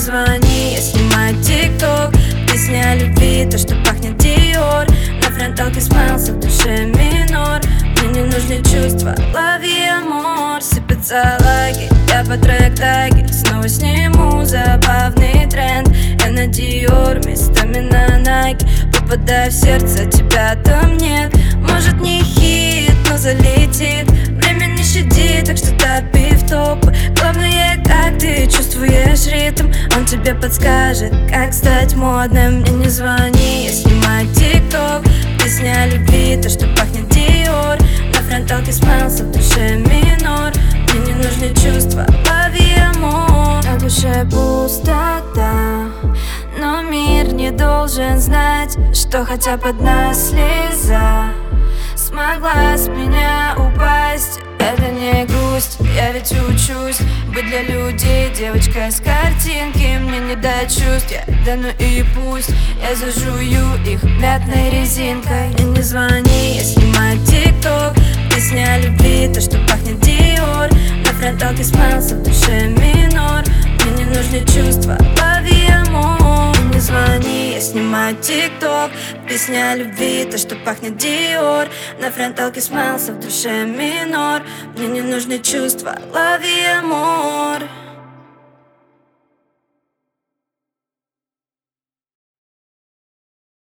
звони, я снимаю тикток. Песня о любви, то, что пахнет Диор. На фронталке смеялся, в душе минор. Мне не нужны чувства, лови амор. Сыпятся лаги, я по трек-таге. Снова сниму забавный тренд. Я на Диор, местами на Nike. Попадаю в сердце, тебя там нет. Может не хит, но залетит. Время не щадит, так что топи в топы. Главное, как ты чувствуешь ритм. Он тебе подскажет, как стать модным. Мне не звони, я снимаю тикток. Песня о любви, то, что пахнет Диор. На фронталке смеялся, в душе минор. Мне не нужны чувства, лови амор. На душе пустота, но мир не должен знать, что хотя бы одна слеза смогла с меня упасть. Это не грусть, я ведь учусь быть для людей девочкой с картинки. Мне не дать чувств, да ну и пусть. Я зажую их мятной резинкой. И не звони, я снимаю тикток. Песня о любви, то, что пахнет Диор. На фронталке смеялся, в душе минор. Мне не нужны чувства, лови амор. И не звони, я снимаю тикток. Песня о любви, то, что пахнет Диор. На фронталке смеялся, в душе минор. Мне не нужны чувства, лови амор.